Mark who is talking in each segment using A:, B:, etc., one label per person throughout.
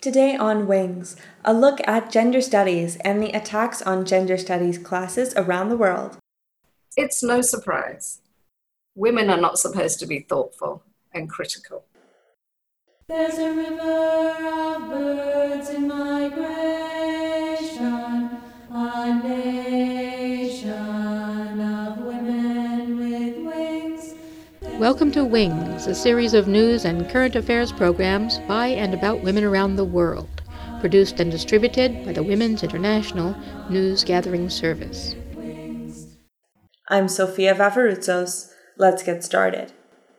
A: Today on Wings, a look at gender studies and the attacks on gender studies classes around the world.
B: It's no surprise. Women are not supposed to be thoughtful and critical.
C: There's a river of birds in migration, a nation of women with wings.
D: Welcome to Wings, a series of news and current affairs programs by and about women around the world, produced and distributed by the Women's International News Gathering Service.
A: I'm Sofia Vavarutsos. Let's get started.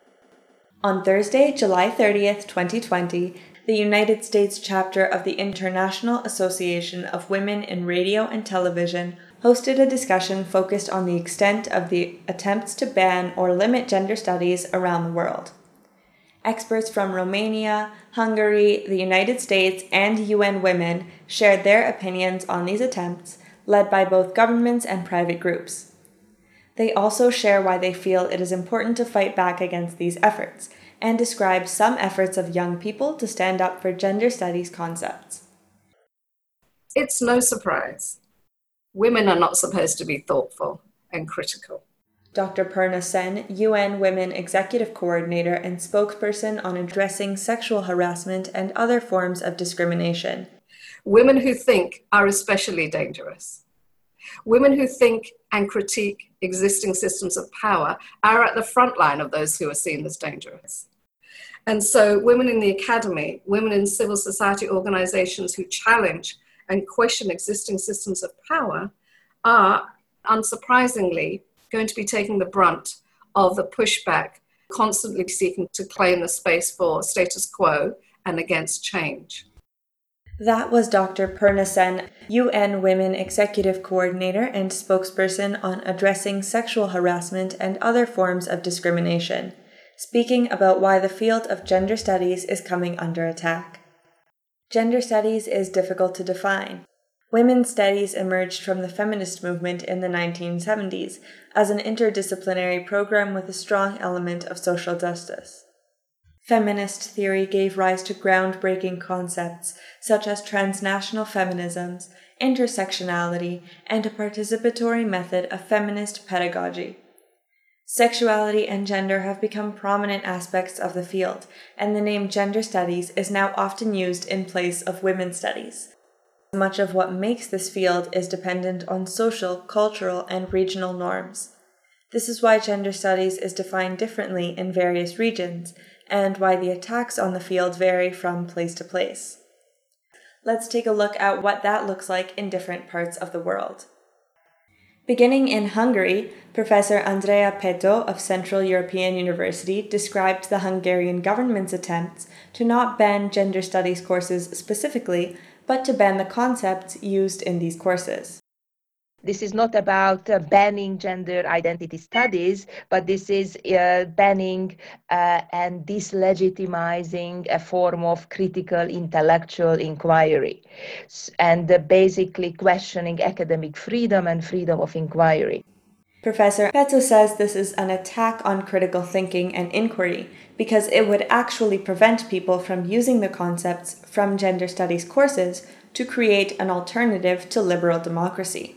A: On Thursday, July 30th, 2020, the United States chapter of the International Association of Women in Radio and Television hosted a discussion focused on the extent of the attempts to ban or limit gender studies around the world. Experts from Romania, Hungary, the United States, and UN Women shared their opinions on these attempts, led by both governments and private groups. They also share why they feel it is important to fight back against these efforts, and describe some efforts of young people to stand up for gender studies concepts.
B: It's no surprise. Women are not supposed to be thoughtful and critical.
A: Dr. Purna Sen, UN Women Executive Coordinator and spokesperson on addressing sexual harassment and other forms of discrimination.
B: Women who think are especially dangerous. Women who think and critique existing systems of power are at the front line of those who are seen as dangerous. And so women in the academy, women in civil society organizations who challenge and question existing systems of power are, unsurprisingly, going to be taking the brunt of the pushback, constantly seeking to claim the space for status quo and against change.
A: That was Dr. Purna Sen, UN Women Executive Coordinator and spokesperson on addressing sexual harassment and other forms of discrimination, speaking about why the field of gender studies is coming under attack. Gender studies is difficult to define. Women's studies emerged from the feminist movement in the 1970s as an interdisciplinary program with a strong element of social justice. Feminist theory gave rise to groundbreaking concepts such as transnational feminisms, intersectionality, and a participatory method of feminist pedagogy. Sexuality and gender have become prominent aspects of the field, and the name gender studies is now often used in place of women's studies. Much of what makes this field is dependent on social, cultural, and regional norms. This is why gender studies is defined differently in various regions, and why the attacks on the field vary from place to place. Let's take a look at what that looks like in different parts of the world. Beginning in Hungary, Professor Andrea Peto of Central European University described the Hungarian government's attempts to not ban gender studies courses specifically, but to ban the concepts used in these courses.
E: This is not about banning gender identity studies, but this is banning and dislegitimizing a form of critical intellectual inquiry and basically questioning academic freedom and freedom of inquiry.
A: Professor Peto says this is an attack on critical thinking and inquiry because it would actually prevent people from using the concepts from gender studies courses to create an alternative to liberal democracy.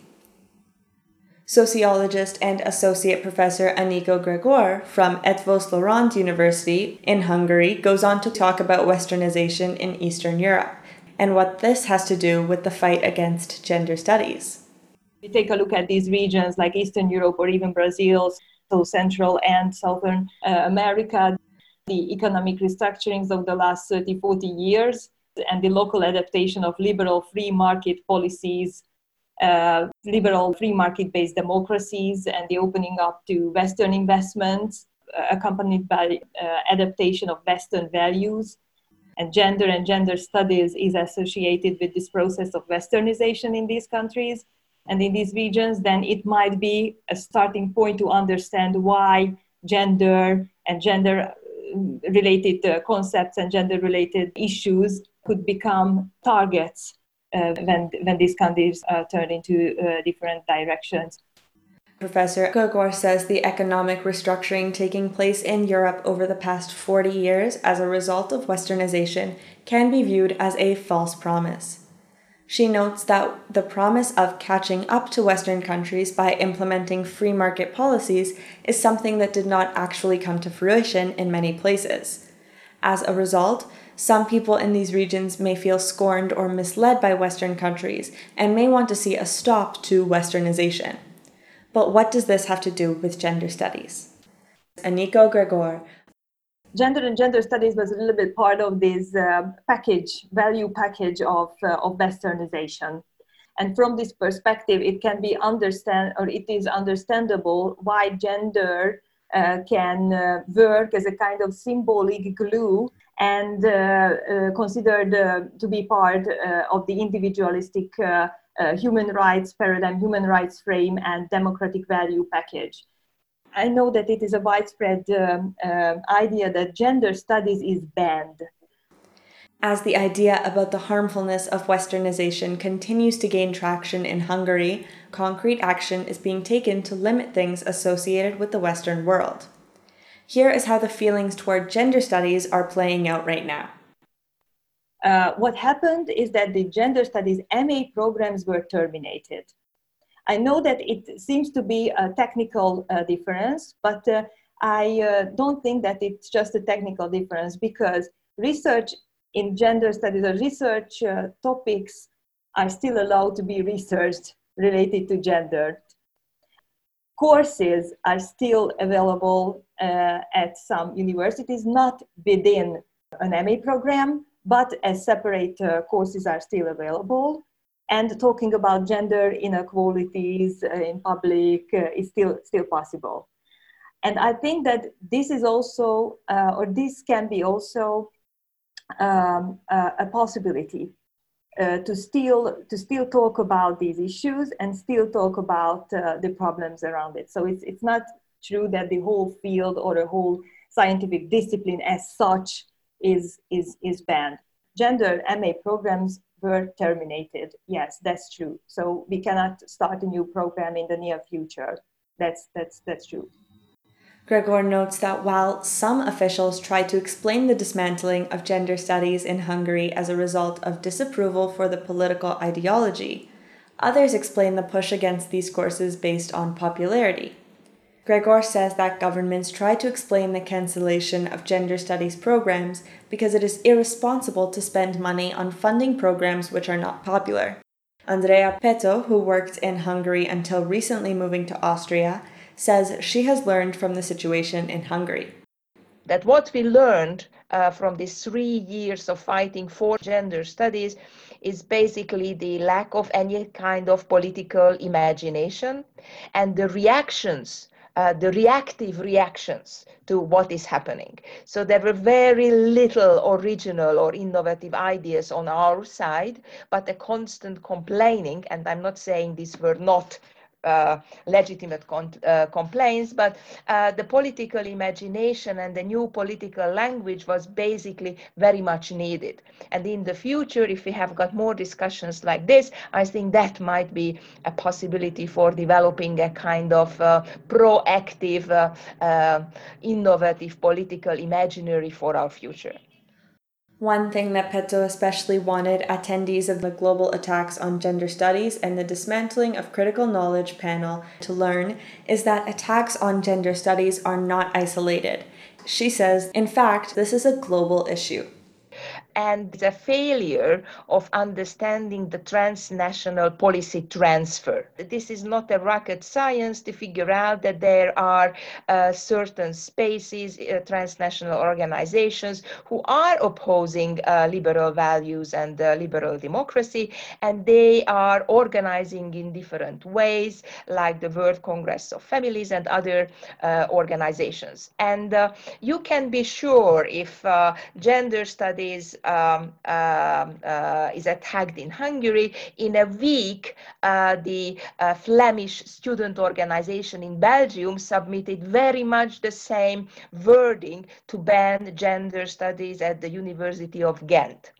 A: Sociologist and Associate Professor Aniko Gregor from Eötvös Loránd University in Hungary goes on to talk about Westernization in Eastern Europe and what this has to do with the fight against gender studies.
F: We take a look at these regions like Eastern Europe or even Brazil, so Central and Southern America, the economic restructurings of the last 30, 40 years, and the local adaptation of liberal free market policies, liberal free market-based democracies, and the opening up to Western investments, accompanied by adaptation of Western values. And gender studies is associated with this process of Westernization in these countries and in these regions. Then it might be a starting point to understand why gender and gender-related concepts and gender-related issues could become targets when these countries turn into different directions.
A: Professor Gregor says the economic restructuring taking place in Europe over the past 40 years as a result of westernization can be viewed as a false promise. She notes that the promise of catching up to Western countries by implementing free market policies is something that did not actually come to fruition in many places. As a result, some people in these regions may feel scorned or misled by Western countries and may want to see a stop to westernization. But what does this have to do with gender studies? Aniko Gregor.
F: Gender and gender studies was a little bit part of this value package of westernization. And from this perspective, it is understandable why gender can work as a kind of symbolic glue and considered to be part of the individualistic human rights paradigm, human rights frame, and democratic value package. I know that it is a widespread idea that gender studies is banned.
A: As the idea about the harmfulness of westernization continues to gain traction in Hungary, concrete action is being taken to limit things associated with the Western world. Here is how the feelings toward gender studies are playing out right now.
F: What happened is that the gender studies MA programs were terminated. I know that it seems to be a technical difference, but I don't think that it's just a technical difference, because research in gender studies or research topics are still allowed to be researched related to gender. Courses are still available at some universities, not within an MA program, but as separate courses are still available. And talking about gender inequalities in public is still possible. And I think that this is also, or this can be also a possibility to still talk about these issues and still talk about the problems around it. So it's not true that the whole field or the whole scientific discipline as such is banned. Gender MA programs were terminated. Yes, that's true. So we cannot start a new program in the near future. That's true.
A: Gregor notes that while some officials try to explain the dismantling of gender studies in Hungary as a result of disapproval for the political ideology, others explain the push against these courses based on popularity. Gregor says that governments try to explain the cancellation of gender studies programs because it is irresponsible to spend money on funding programs which are not popular. Andrea Peto, who worked in Hungary until recently moving to Austria, says she has learned from the situation in Hungary.
E: That what we learned from these 3 years of fighting for gender studies is basically the lack of any kind of political imagination and the reactions, the reactive reactions to what is happening. So there were very little original or innovative ideas on our side, but a constant complaining, and I'm not saying these were not legitimate complaints, but the political imagination and the new political language was basically very much needed. And in the future, if we have got more discussions like this, I think that might be a possibility for developing a kind of proactive, innovative political imaginary for our future.
A: One thing that Peto especially wanted attendees of the Global Attacks on Gender Studies and the Dismantling of Critical Knowledge panel to learn is that attacks on gender studies are not isolated. She says, in fact, this is a global issue.
E: And the failure of understanding the transnational policy transfer. This is not a rocket science to figure out that there are certain spaces, transnational organizations who are opposing liberal values and liberal democracy, and they are organizing in different ways, like the World Congress of Families and other organizations. And you can be sure if gender studies is attacked in Hungary. In a week, the Flemish student organization in Belgium submitted very much the same wording to ban gender studies at the University of Ghent.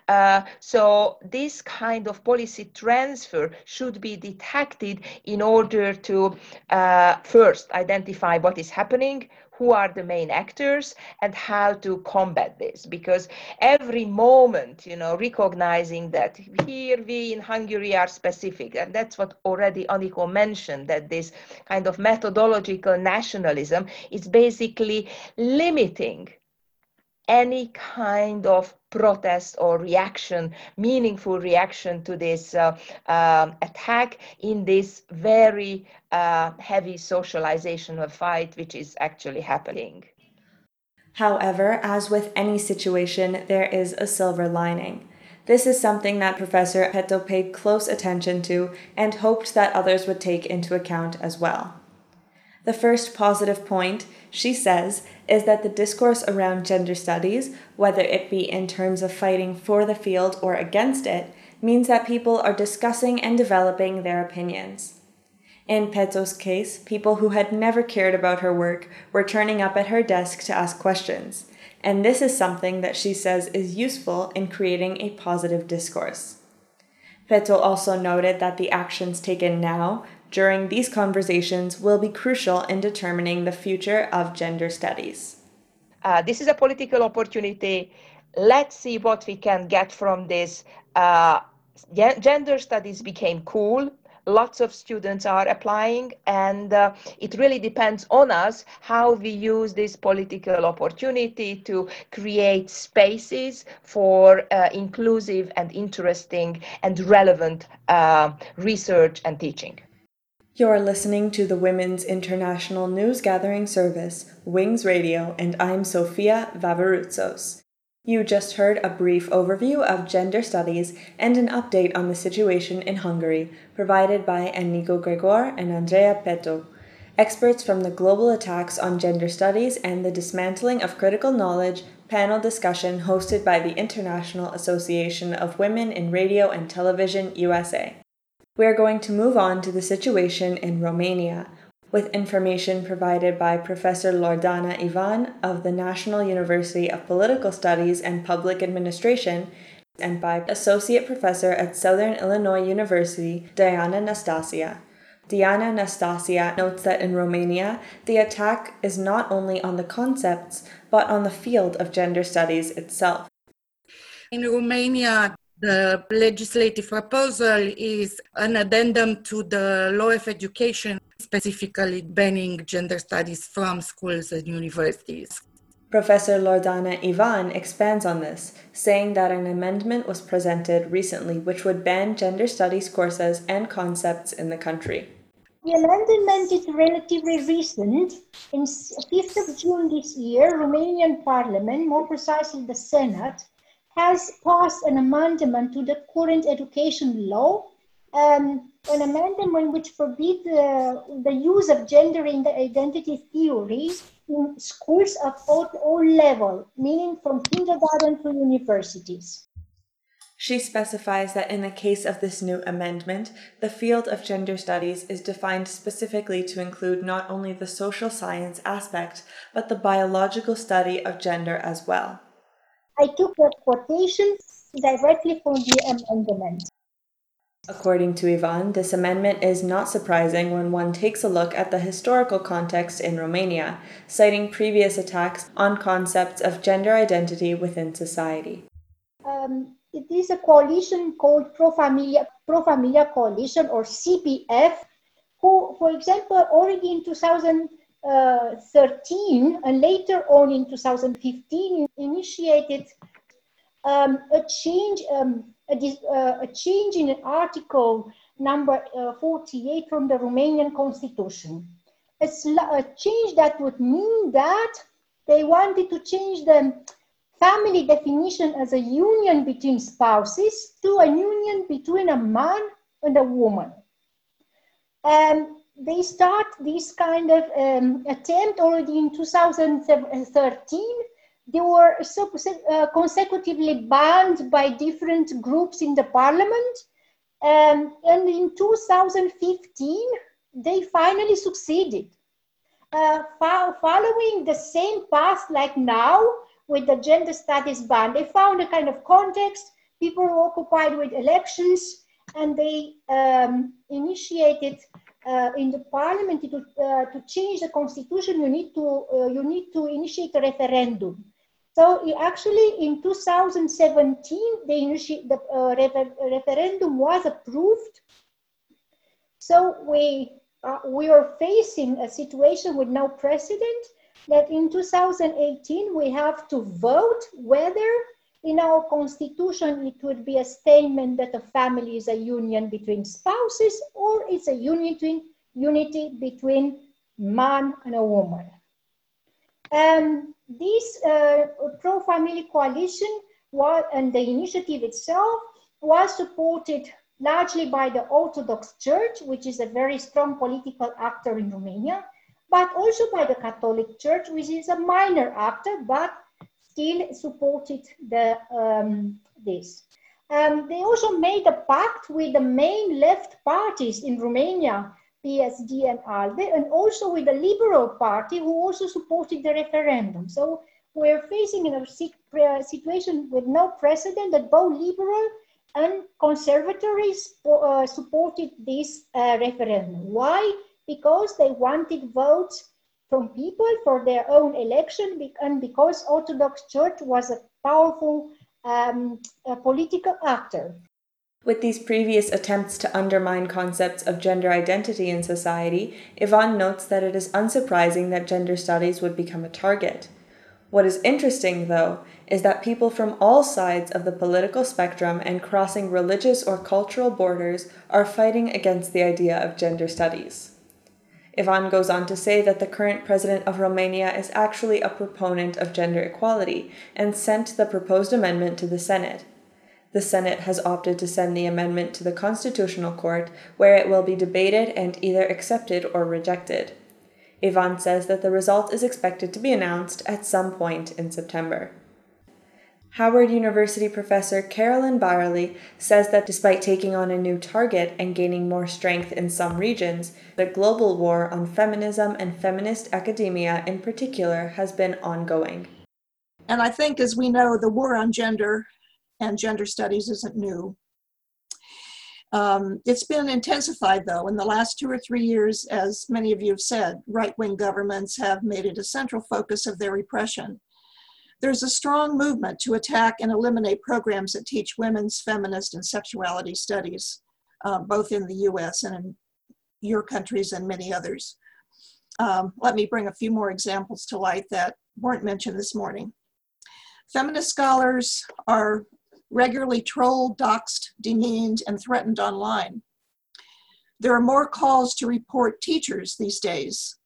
E: So this kind of policy transfer should be detected in order to first identify what is happening, who are the main actors, and how to combat this. Because every moment, recognizing that here we in Hungary are specific, and that's what already Aniko mentioned, that this kind of methodological nationalism is basically limiting any kind of protest or reaction, meaningful reaction to this attack in this very heavy socialization of fight, which is actually happening.
A: However, as with any situation, there is a silver lining. This is something that Professor Peto paid close attention to and hoped that others would take into account as well. The first positive point, she says, is that the discourse around gender studies, whether it be in terms of fighting for the field or against it, means that people are discussing and developing their opinions. In Peto's case, people who had never cared about her work were turning up at her desk to ask questions, and this is something that she says is useful in creating a positive discourse. Peto also noted that the actions taken now, during these conversations, will be crucial in determining the future of gender studies.
E: This is a political opportunity. Let's see what we can get from this. Gender studies became cool. Lots of students are applying, and it really depends on us how we use this political opportunity to create spaces for inclusive and interesting and relevant research and teaching.
A: You're listening to the Women's International News Gathering Service, Wings Radio, and I'm Sofia Vavaroutsos. You just heard a brief overview of gender studies and an update on the situation in Hungary, provided by Enrico Gregor and Andrea Peto, experts from the Global Attacks on Gender Studies and the Dismantling of Critical Knowledge panel discussion hosted by the International Association of Women in Radio and Television USA. We are going to move on to the situation in Romania, with information provided by Professor Loredana Ivan of the National University of Political Studies and Public Administration and by Associate Professor at Southern Illinois University, Diana Nastasia. Diana Nastasia notes that in Romania, the attack is not only on the concepts, but on the field of gender studies itself.
G: In Romania, the legislative proposal is an addendum to the law of education, specifically banning gender studies from schools and universities.
A: Professor Loredana Ivan expands on this, saying that an amendment was presented recently which would ban gender studies courses and concepts in the country.
H: The amendment is relatively recent. On 5th of June this year, Romanian Parliament, more precisely the Senate, has passed an amendment to the current education law, an amendment which forbids the use of gender identity theories in schools of all levels, meaning from kindergarten to universities.
A: She specifies that in the case of this new amendment, the field of gender studies is defined specifically to include not only the social science aspect, but the biological study of gender as well.
H: I took the quotation directly from the amendment.
A: According to Ivan, this amendment is not surprising when one takes a look at the historical context in Romania, citing previous attacks on concepts of gender identity within society.
H: It is a coalition called Pro Familia Coalition, or CPF, who, for example, already in 2013 and later on in 2015 initiated a change in Article number 48 from the Romanian Constitution. A change that would mean that they wanted to change the family definition as a union between spouses to a union between a man and a woman. They start this kind of attempt already in 2013, they were consecutively banned by different groups in the parliament. And in 2015, they finally succeeded. Following the same path like now with the gender studies ban, they found a kind of context. People were occupied with elections, and they initiated in the parliament to change the constitution. You need to initiate a referendum. So actually, in 2017, the referendum was approved. So we are facing a situation with no precedent, that in 2018 we have to vote whether in our constitution it would be a statement that a family is a union between spouses, or it's a unity between man and a woman. This pro-family coalition and the initiative itself was supported largely by the Orthodox Church, which is a very strong political actor in Romania, but also by the Catholic Church, which is a minor actor, but still supported this. They also made a pact with the main left parties in Romania, PSD and ALDE, and also with the Liberal Party, who also supported the referendum. So we're facing a situation with no precedent, that both Liberal and Conservatives supported this referendum. Why? Because they wanted votes from people for their own election, and because Orthodox Church was a powerful political actor.
A: With these previous attempts to undermine concepts of gender identity in society, Yvonne notes that it is unsurprising that gender studies would become a target. What is interesting, though, is that people from all sides of the political spectrum and crossing religious or cultural borders are fighting against the idea of gender studies. Yvonne goes on to say that the current president of Romania is actually a proponent of gender equality and sent the proposed amendment to the Senate. The Senate has opted to send the amendment to the Constitutional Court, where it will be debated and either accepted or rejected. Yvonne says that the result is expected to be announced at some point in September. Howard University professor Carolyn Byerly says that despite taking on a new target and gaining more strength in some regions, the global war on feminism and feminist academia in particular has been ongoing.
I: And I think, as we know, the war on gender and gender studies isn't new. It's been intensified, though, in the last 2 or 3 years, as many of you have said. Right-wing governments have made it a central focus of their repression. There's a strong movement to attack and eliminate programs that teach women's, feminist, and sexuality studies, both in the US and in your countries and many others. Let me bring a few more examples to light that weren't mentioned this morning. Feminist scholars are regularly trolled, doxed, demeaned, and threatened online. There are more calls to report teachers these days,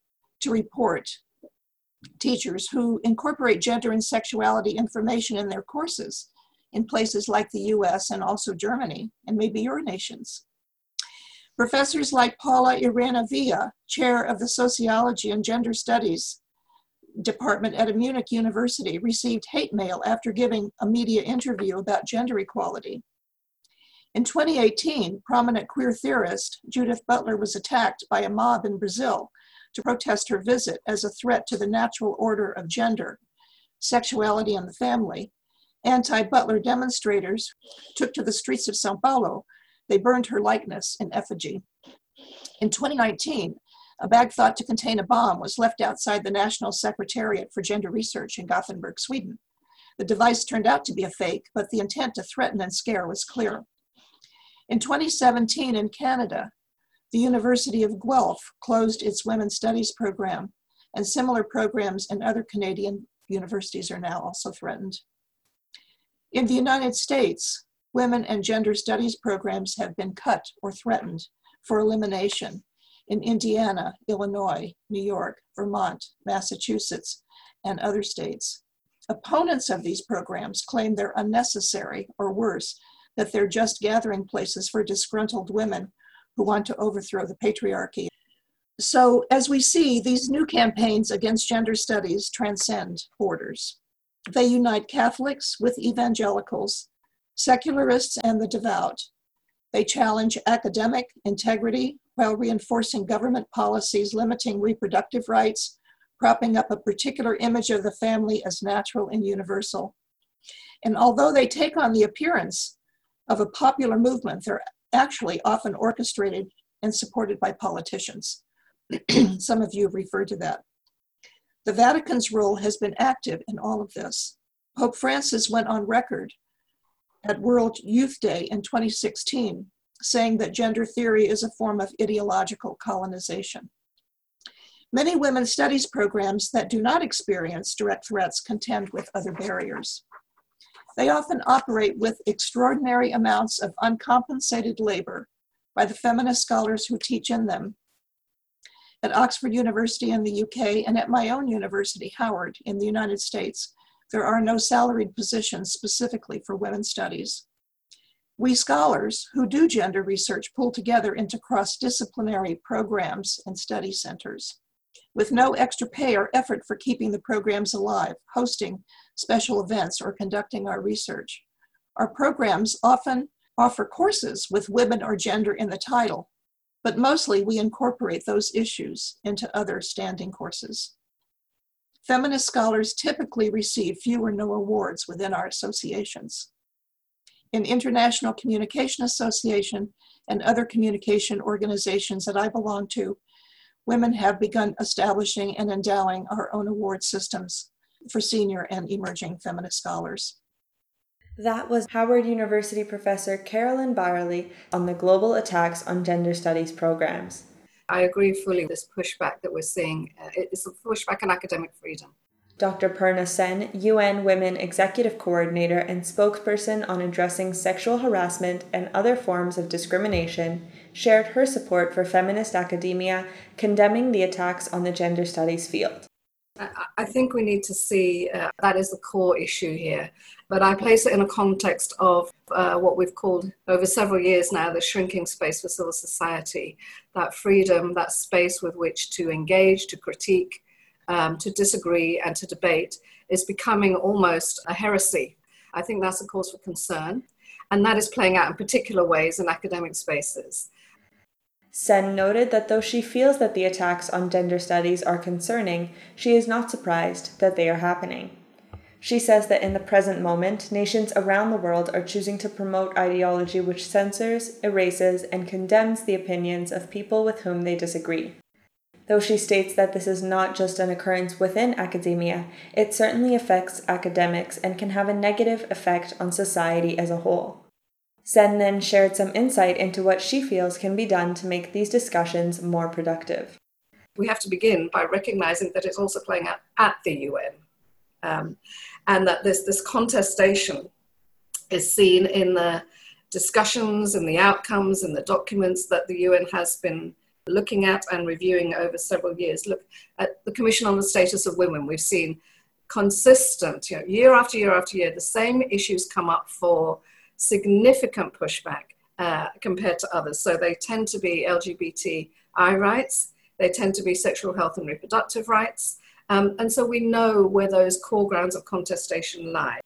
I: teachers who incorporate gender and sexuality information in their courses in places like the US and also Germany, and maybe your nations. Professors like Paula Iranavia, chair of the Sociology and Gender Studies department at a Munich university, received hate mail after giving a media interview about gender equality. In 2018, prominent queer theorist Judith Butler was attacked by a mob in Brazil to protest her visit as a threat to the natural order of gender, sexuality, and the family. Anti-Butler demonstrators took to the streets of São Paulo. They burned her likeness in effigy. In 2019, a bag thought to contain a bomb was left outside the National Secretariat for Gender Research in Gothenburg, Sweden. The device turned out to be a fake, but the intent to threaten and scare was clear. In 2017 in Canada, the University of Guelph closed its women's studies program, and similar programs in other Canadian universities are now also threatened. In the United States, women and gender studies programs have been cut or threatened for elimination in Indiana, Illinois, New York, Vermont, Massachusetts, and other states. Opponents of these programs claim they're unnecessary, or worse, that they're just gathering places for disgruntled women who want to overthrow the patriarchy. So as we see, these new campaigns against gender studies transcend borders. They unite Catholics with evangelicals, secularists and the devout. They challenge academic integrity while reinforcing government policies limiting reproductive rights, propping up a particular image of the family as natural and universal. And although they take on the appearance of a popular movement, they're actually often orchestrated and supported by politicians. Some of you have referred to that. The Vatican's role has been active in all of this. Pope Francis went on record at World Youth Day in 2016, saying that gender theory is a form of ideological colonization. Many women's studies programs that do not experience direct threats contend with other barriers. They often operate with extraordinary amounts of uncompensated labor by the feminist scholars who teach in them. At Oxford University in the UK and at my own university, Howard, in the United States, there are no salaried positions specifically for women's studies. We scholars who do gender research pull together into cross-disciplinary programs and study centers, with no extra pay or effort for keeping the programs alive, hosting special events, or conducting our research. Our programs often offer courses with women or gender in the title, but mostly we incorporate those issues into other standing courses. Feminist scholars typically receive few or no awards within our associations. In International Communication Association and other communication organizations that I belong to, women have begun establishing and endowing our own award systems for senior and emerging feminist scholars.
A: That was Howard University professor Carolyn Byerly on the global attacks on gender studies programs.
B: I agree fully with this pushback that we're seeing. It's a pushback on academic freedom.
A: Dr. Purna Sen, UN Women Executive Coordinator and spokesperson on addressing sexual harassment and other forms of discrimination, shared her support for feminist academia, condemning the attacks on the gender studies field.
B: I think we need to see that is the core issue here, but I place it in a context of what we've called over several years now the shrinking space for civil society, that freedom, that space with which to engage, to critique, to disagree and to debate is becoming almost a heresy. I think that's a cause for concern, and that is playing out in particular ways in academic spaces.
A: Sen noted that though she feels that the attacks on gender studies are concerning, she is not surprised that they are happening. She says that in the present moment, nations around the world are choosing to promote ideology which censors, erases, and condemns the opinions of people with whom they disagree. Though she states that this is not just an occurrence within academia, it certainly affects academics and can have a negative effect on society as a whole. Sen then shared some insight into what she feels can be done to make these discussions more productive.
B: We have to begin by recognizing that it's also playing out at the UN, and that this contestation is seen in the discussions and the outcomes and the documents that the UN has been looking at and reviewing over several years. Look at the Commission on the Status of Women. We've seen consistent, year after year after year, the same issues come up for significant pushback compared to others. So they tend to be LGBTI rights, they tend to be sexual health and reproductive rights, and so we know where those core grounds of contestation lie.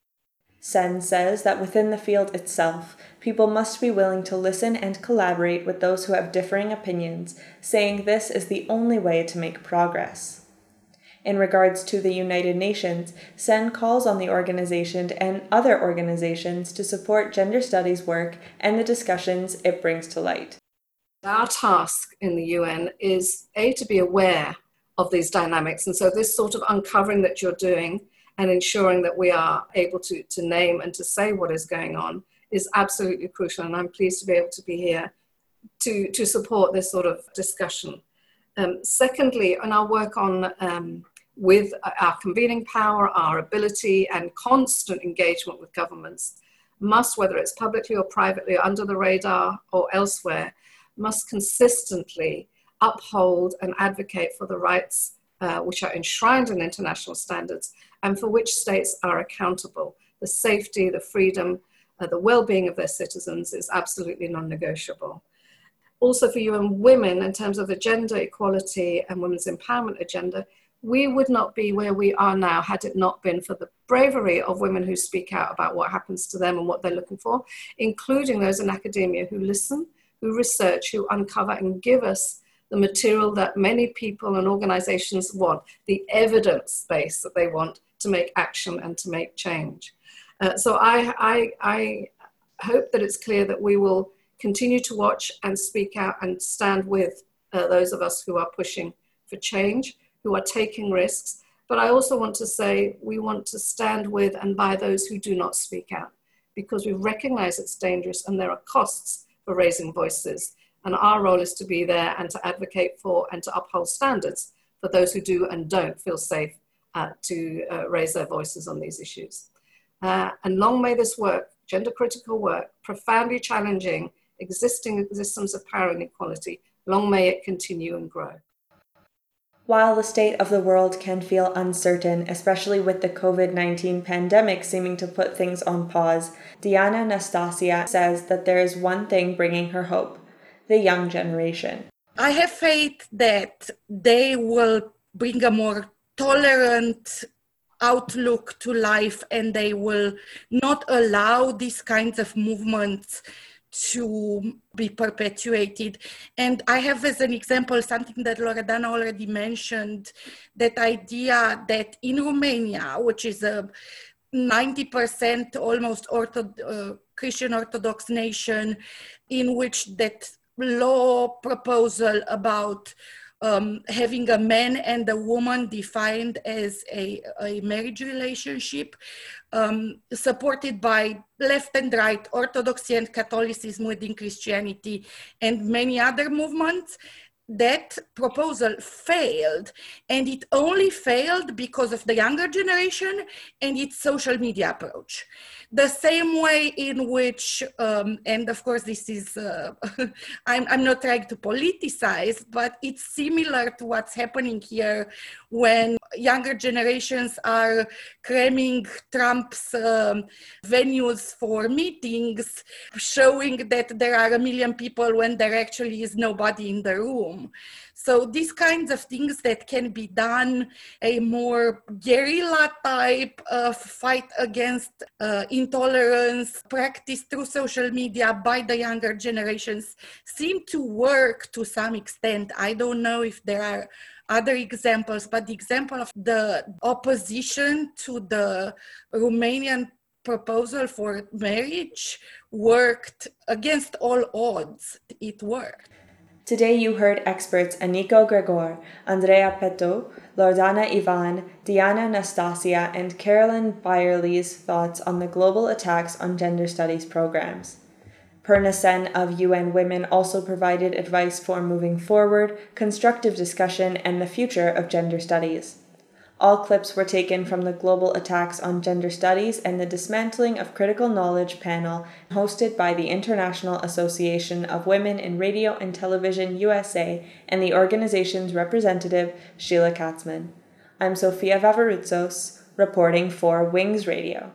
A: Sen says that within the field itself, people must be willing to listen and collaborate with those who have differing opinions, saying this is the only way to make progress. In regards to the United Nations, Sen calls on the organization and other organizations to support gender studies work and the discussions it brings to light.
B: Our task in the UN is, to be aware of these dynamics. And so this sort of uncovering that you're doing and ensuring that we are able to name and to say what is going on is absolutely crucial. And I'm pleased to be able to be here to support this sort of discussion. Secondly, in our work on with our convening power, our ability and constant engagement with governments must, whether it's publicly or privately, or under the radar or elsewhere, must consistently uphold and advocate for the rights which are enshrined in international standards and for which states are accountable. The safety, the freedom, the well-being of their citizens is absolutely non-negotiable. Also for UN Women, in terms of the gender equality and women's empowerment agenda, We would not be where we are now had it not been for the bravery of women who speak out about what happens to them and what they're looking for, including those in academia who listen, who research, who uncover and give us the material that many people and organizations want, the evidence base that they want to make action and to make change. So I hope that it's clear that we will continue to watch and speak out and stand with those of us who are pushing for change, who are taking risks. But I also want to say we want to stand with and by those who do not speak out, because we recognize it's dangerous and there are costs for raising voices. And our role is to be there and to advocate for and to uphold standards for those who do and don't feel safe to raise their voices on these issues. And long may this work, gender critical work, profoundly challenging existing systems of power and equality, long may it continue and grow.
A: While the state of the world can feel uncertain, especially with the COVID-19 pandemic seeming to put things on pause, Diana Nastasia says that there is one thing bringing her hope: the young generation.
G: I have faith that they will bring a more tolerant outlook to life, and they will not allow these kinds of movements to be perpetuated. And I have as an example something that Loredana already mentioned, that idea that in Romania, which is a 90% almost Christian Orthodox nation, in which that law proposal about having a man and a woman defined as a marriage relationship, supported by left and right, Orthodoxy and Catholicism within Christianity, and many other movements, that proposal failed. And it only failed because of the younger generation and its social media approach. The same way in which, and of course this is, I'm not trying to politicize, but it's similar to what's happening here when younger generations are cramming Trump's venues for meetings, showing that there are 1 million people when there actually is nobody in the room. So these kinds of things that can be done, a more guerrilla type of fight against intolerance practiced through social media by the younger generations, seem to work to some extent. I don't know if there are other examples, but the example of the opposition to the Romanian proposal for marriage worked against all odds. It worked.
A: Today you heard experts Aniko Gregor, Andrea Peto, Loredana Ivan, Diana Nastasia, and Carolyn Byerly's thoughts on the global attacks on gender studies programs. Perna Sen of UN Women also provided advice for moving forward, constructive discussion, and the future of gender studies. All clips were taken from the Global Attacks on Gender Studies and the Dismantling of Critical Knowledge panel hosted by the International Association of Women in Radio and Television USA and the organization's representative, Sheila Katzman. I'm Sofia Vavarutsos, reporting for Wings Radio.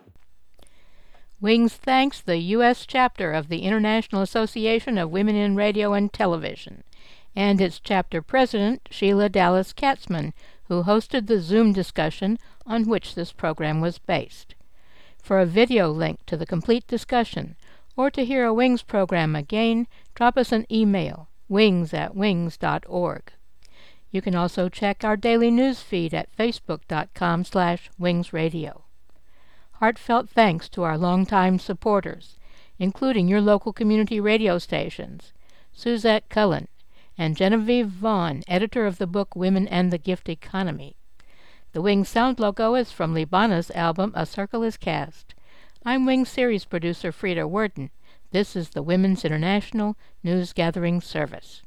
D: Wings thanks the U.S. chapter of the International Association of Women in Radio and Television and its chapter president, Sheila Dallas Katzman, who hosted the Zoom discussion on which this program was based. For a video link to the complete discussion, or to hear a Wings program again, drop us an email, wings@wings.org. You can also check our daily news feed at facebook.com/wingsradio. Heartfelt thanks to our longtime supporters, including your local community radio stations, Suzette Cullen, and Genevieve Vaughn, editor of the book Women and the Gift Economy. The Wings sound logo is from Libana's album A Circle is Cast. I'm Wings series producer Frida Worden. This is the Women's International News Gathering Service.